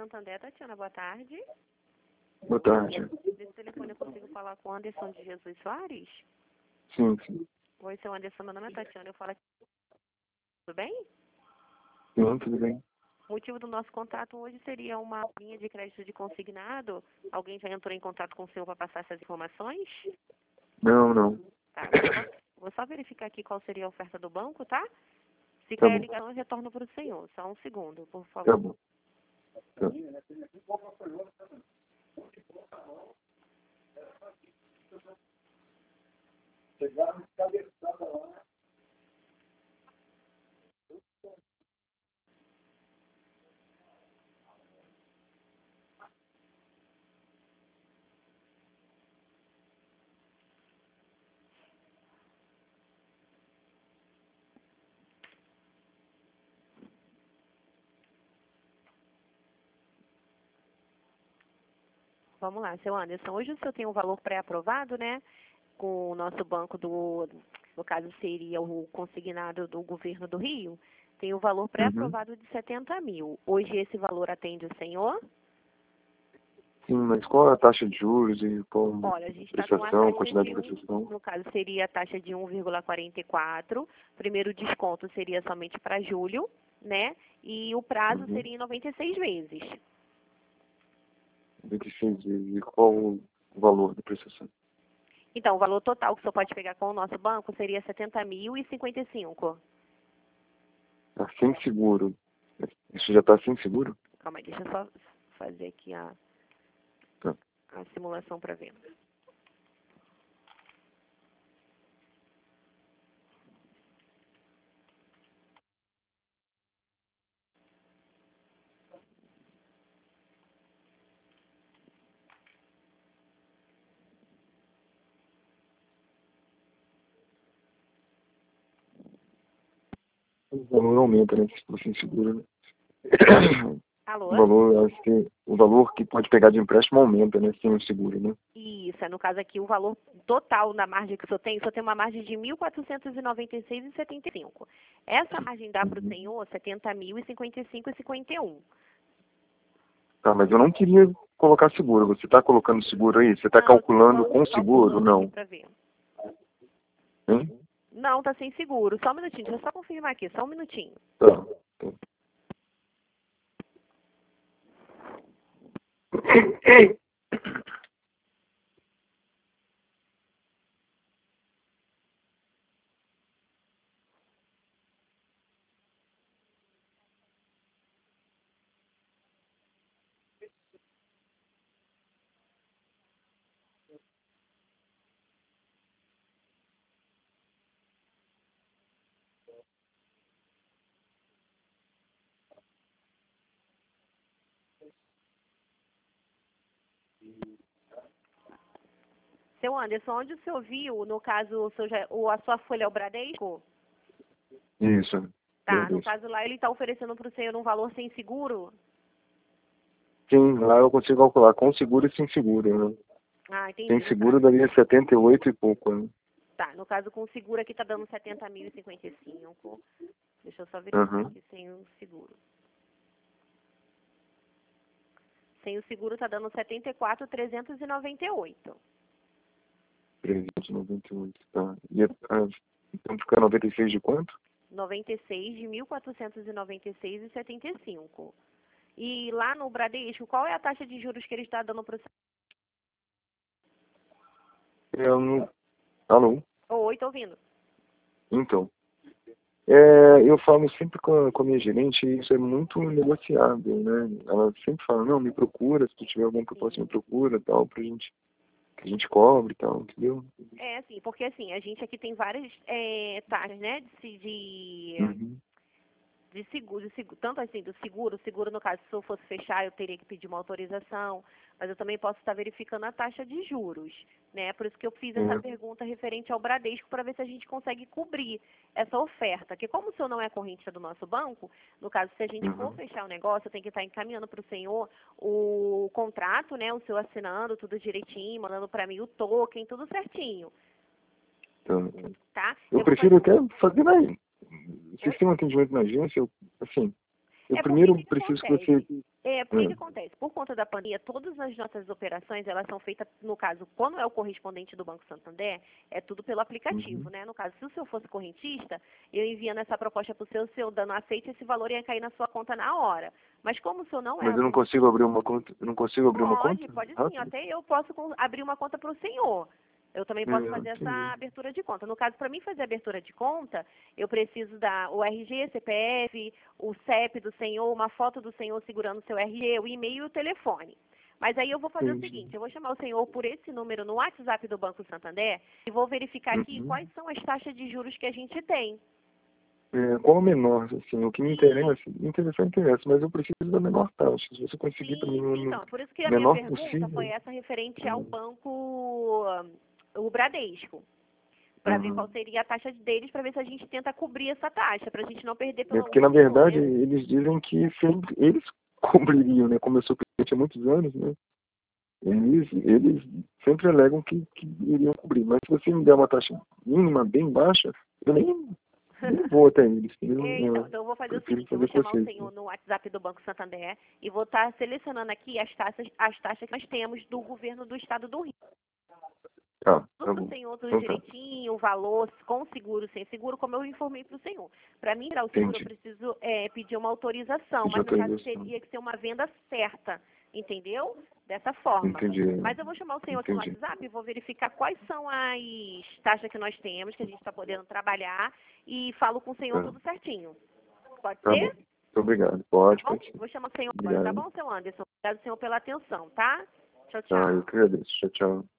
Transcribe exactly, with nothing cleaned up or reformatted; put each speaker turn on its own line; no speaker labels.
Santander, Tatiana, boa tarde.
Boa tarde.
Desse telefone eu consigo falar com o Anderson de Jesus Soares?
Sim, sim.
Oi, seu Anderson, meu nome é Tatiana, eu falo aqui. Tudo bem?
Sim, tudo bem.
O motivo do nosso contato hoje seria uma linha de crédito de consignado. Alguém já entrou em contato com o senhor para passar essas informações?
Não, não.
Tá, vou só, vou só verificar aqui qual seria a oferta do banco, tá? Se
Tá
cair a
bom.
ligação, eu retorno para o senhor. Só um segundo, por favor.
Tá bom. Tá.
Vamos lá, seu Anderson. Hoje o senhor tem um valor pré-aprovado, né? Com o nosso banco do, no caso seria o consignado do governo do Rio, tem o valor
Uhum.
pré-aprovado de setenta mil. Hoje esse valor atende o senhor?
Sim, mas qual é a taxa de juros e qual
Olha, a gente está com a
prestação,
taxa
quantidade
de
de
um,
prestação?
no caso seria a taxa de um vírgula quarenta e quatro. Primeiro desconto seria somente para julho, né? E o prazo
Uhum.
seria em noventa e seis vezes.
vinte e seis vezes. E qual o valor da prestação?
Então, o valor total que o senhor pode pegar com o nosso banco seria setenta mil e cinquenta e cinco.
Ah, sem seguro. Isso já está sem seguro?
Calma aí, deixa eu só fazer aqui a,
Tá.
a simulação para ver.
O valor aumenta, né? Se for sem seguro, né?
Alô?
O valor, acho que o valor que pode pegar de empréstimo aumenta, né? Sem o seguro, né?
Isso, é no caso aqui o valor total da margem que o senhor tem, o senhor tem uma margem de mil quatrocentos e noventa e seis vírgula setenta e cinco. Essa margem dá para o
Uhum.
senhor setenta mil e cinquenta e cinco vírgula cinquenta e um.
Tá, mas eu não queria colocar seguro. Você está colocando seguro aí? Você está
Não,
calculando
tô
com seguro?
calculando aqui
Não.
para ver.
Hein?
Não, tá sem seguro. Só um minutinho, deixa eu só confirmar aqui, só um minutinho.
Tá. Tá.
Seu Anderson, onde o senhor viu, no caso, o seu, já- o- a sua folha é o Bradesco?
Isso.
Tá, no
Beleza.
caso lá ele está oferecendo para o senhor um valor sem seguro?
Sim, lá eu consigo calcular com seguro e sem seguro, né?
Ah, entendi.
Sem
No
seguro
caso,
daria setenta e oito e pouco, né?
tá, no caso com o seguro aqui está dando setenta mil e cinquenta e cinco. Deixa eu só verificar
Aham.
aqui sem o seguro. Sem o seguro está dando setenta e quatro mil trezentos e noventa e oito.
trezentos e noventa e oito, tá. E, ah, então fica noventa e seis de quanto?
noventa e seis de mil quatrocentos e noventa e seis e setenta e cinco. E lá no Bradesco, qual é a taxa de juros que ele está dando para o
Eu não... Alô?
senhor? Oi, tô ouvindo.
Então. É, eu falo sempre com a, com a minha gerente e isso é muito negociável, né? Ela sempre fala, não, me procura, se tu tiver alguma proposta, me
Sim.
procura, tal, pra gente, que a gente cobre e tal, entendeu?
É assim, porque assim, a gente aqui tem várias é, taxas, né, de, se- de,
Uhum.
de seguro, de seguro, tanto assim do seguro, seguro no caso, se eu fosse fechar, eu teria que pedir uma autorização, mas eu também posso estar verificando a taxa de juros, né? Por isso que eu fiz essa
É.
pergunta referente ao Bradesco para ver se a gente consegue cobrir essa oferta, porque como o senhor não é corrente do nosso banco, no caso, se a gente for
Uhum.
fechar o negócio, eu tenho que estar encaminhando para o senhor o contrato, né? O senhor assinando tudo direitinho, mandando para mim o token, tudo certinho,
Tá, tá.
tá?
Eu
Eu vou
prefiro
fazer.
até fazer na, vocês têm um atendimento na agência, eu, assim, eu
É porque o
primeiro
que, que
preciso que você...
acontece? É, É, por que
Hum.
que acontece? Por conta da pandemia, todas as nossas operações, elas são feitas, no caso, quando é o correspondente do Banco Santander, é tudo pelo aplicativo,
Uhum.
né? No caso, se o senhor fosse correntista, eu enviando essa proposta para o senhor, o senhor dando aceite, esse valor ia cair na sua conta na hora. Mas como o senhor não é
Mas eu não consigo abrir uma conta, eu não consigo abrir uma
Pode,
conta
pode sim.
rápido?
Até eu posso com- abrir uma conta para o senhor. Eu também
É,
posso fazer essa
entendi.
abertura de conta. No caso, para mim fazer a abertura de conta, eu preciso dar o R G, C P F, o C E P do senhor, uma foto do senhor segurando o seu R G, o e-mail e o telefone. Mas aí eu vou fazer o
Entendi.
seguinte, eu vou chamar o senhor por esse número no WhatsApp do Banco Santander e vou verificar aqui
Uhum.
quais são as taxas de juros que a gente tem.
É, qual a menor, assim, o que me interessa, me interessa, interessa, mas eu preciso da menor taxa. Se você conseguir para mim
Sim, sim,
o
então. Por isso que a minha
menor
pergunta foi
possível.
essa referente ao
Hum.
banco, o Bradesco. Para ver qual
Uhum.
seria a taxa deles, para ver se a gente tenta cobrir essa taxa, para a gente não perder
É
pelo
porque, na
senhor,
verdade,
né?
eles dizem que sempre eles cobririam, né? Como eu sou cliente há muitos anos, né? Eles, eles sempre alegam que, que iriam cobrir. Mas se você me der uma taxa mínima bem baixa, eu nem, nem vou até eles. Eu,
É, então,
eu
então eu vou fazer o
prefiro
seguinte, eu vou
fazer com
chamar o
vocês. Né?
senhor no WhatsApp do Banco Santander e vou estar selecionando aqui as taxas, as taxas que nós temos do governo do estado do Rio.
Ah,
Tudo
tá
para o
bom.
senhor, tudo
Então tá.
direitinho, o valor, com seguro, sem seguro, como eu informei para o senhor. Para mim tirar o seguro, eu
Entendi.
preciso é, pedir uma autorização,
Pedir
mas no caso
autorização.
teria que ser uma venda certa, entendeu? Dessa forma.
Entendi.
Mas eu vou chamar o senhor aqui no
Entendi.
WhatsApp e vou verificar quais são as taxas que nós temos, que a gente está podendo trabalhar, e falo com o senhor
Tá,
tudo certinho. Pode
tá bom.
ser?
Muito obrigado.
Tá
Pode,
bom?
pode sim.
Vou chamar o senhor agora, tá
Obrigado.
bom, seu Anderson? Obrigado, senhor, pela atenção, tá? Tchau,
Tá, eu
tchau.
que agradeço. Tchau, tchau.